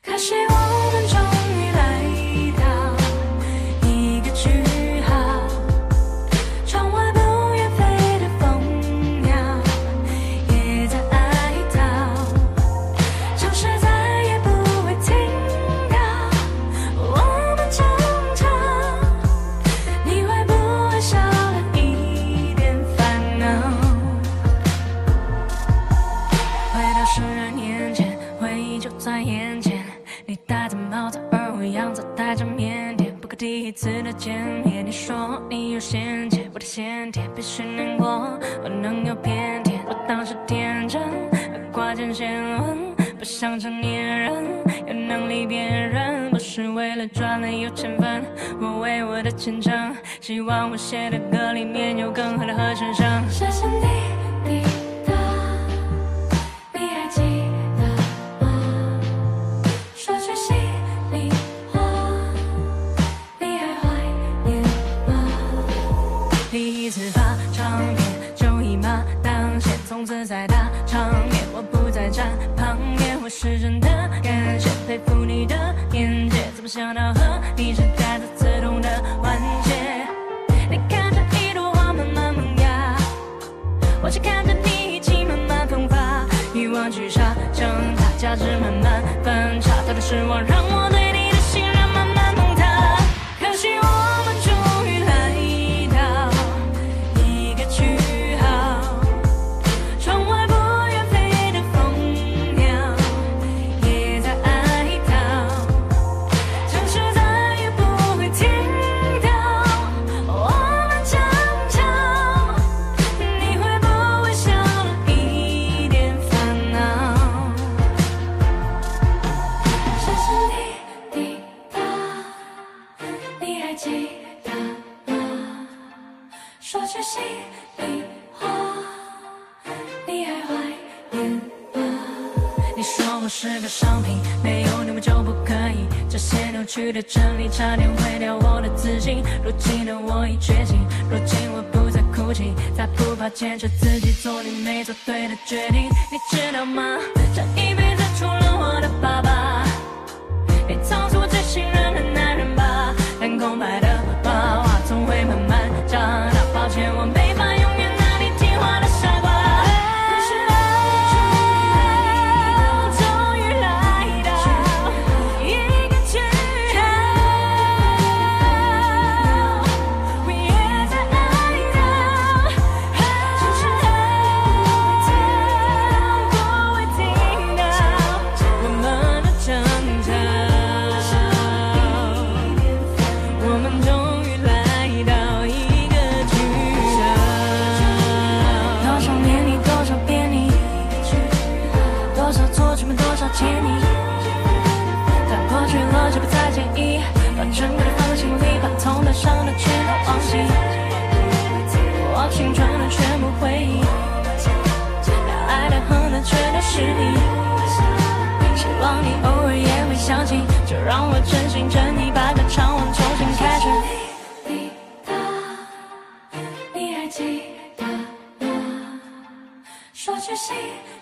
可惜我们终于来到一个句号，窗外不远飞的蜂鸟也在哀悼，城市再也不会听到我们争吵，你会不会少了一点烦恼？回到12年前，回忆就在眼前，你戴着帽子，而我样子带着腼腆。不可第一次的见面，你说你有先见，我的先天必须难过，我能有偏见。我当时天真，挂件先问，不像成年人有能力辨认，不是为了赚了有钱分。我为我的前程，希望我写的歌里面有更好的和声声。谢谢你滴答，你还记得吗？说句心里话，你还怀念吗？第一次发唱片就一马当先，从此在大场面我不再站旁边，我是真的感谢，佩服你的眼界，怎么想到和你是带着自动的环节？你看着一朵花慢慢萌芽，我却看着你一起慢慢风发，欲望去沙挣扎，价值慢慢分叉，他的失望让我对你的信任慢慢崩塌。可惜我们终于来到一个句号，窗外不远飞的蜂鸟也在哀悼，城市再也不会听到我们争吵，你会不会少了一点烦恼？谢谢你滴答，你还记得吗？说句心里话，你还怀念吗？你说我是个商品，没有你我就不可以，这些扭曲的真理差点毁掉我的自信。如今的我已觉醒，如今我不再哭泣，再不怕坚持自己做你没做对的决定。你知道吗？这一辈子除了我的爸爸，你曾是我最信任的男人吧？但空白的娃娃总会慢慢长大，抱歉我没法永远拿你听话的傻瓜。可是我终于来到一个句号，我也在哀悼，城市不会听到我们的争吵，我们终于来到一个句号。多少年你，多少遍你，多少错却没多少歉意，但过去了就不再介意，把整个的放在心里，把痛的伤的全都忘记，我青春的全部回忆，爱的恨的全都是你，希望你偶尔也会想起，就让我真心真意把这场梦重新开始。滴答，你还记得吗？说句心